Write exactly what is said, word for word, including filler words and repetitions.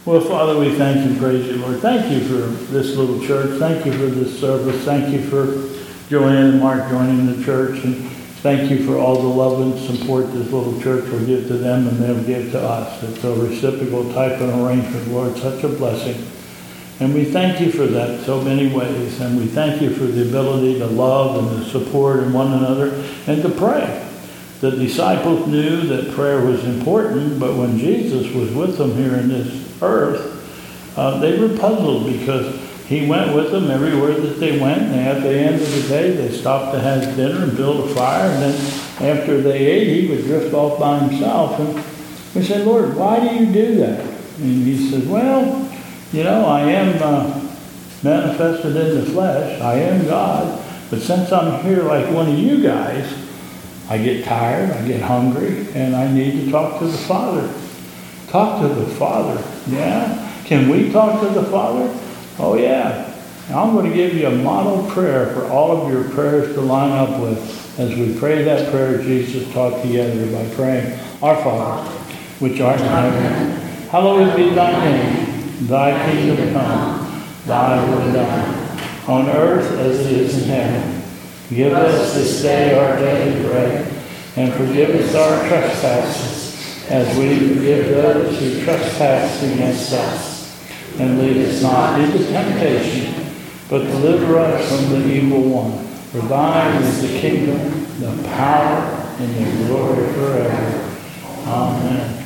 Well, Father, we thank you, praise you, Lord. Thank you for this little church. Thank you for this service. Thank you for Joanne and Mark joining the church. And thank you for all the love and support this little church will give to them and they'll give to us. It's a reciprocal type of arrangement, Lord, such a blessing. And we thank you for that in so many ways. And we thank you for the ability to love and to support in one another and to pray. The disciples knew that prayer was important, but when Jesus was with them here in this earth, uh, they were puzzled because he went with them everywhere that they went. And at the end of the day, they stopped to have dinner and build a fire. And then after they ate, he would drift off by himself. And we said, Lord, why do you do that? And he said, well, you know, I am uh, manifested in the flesh. I am God. But since I'm here like one of you guys, I get tired, I get hungry, and I need to talk to the Father. Talk to the Father, yeah? Can we talk to the Father? Oh, yeah. Now I'm going to give you a model prayer for all of your prayers to line up with as we pray that prayer Jesus taught together by praying, Our Father, which art in heaven, hallowed be thy name. Thy kingdom come, thy will be done, on earth as it is in heaven. Give us this day our daily bread, and forgive us our trespasses, as we forgive those who trespass against us. And lead us not into temptation, but deliver us from the evil one. For thine is the kingdom, the power, and the glory forever. Amen.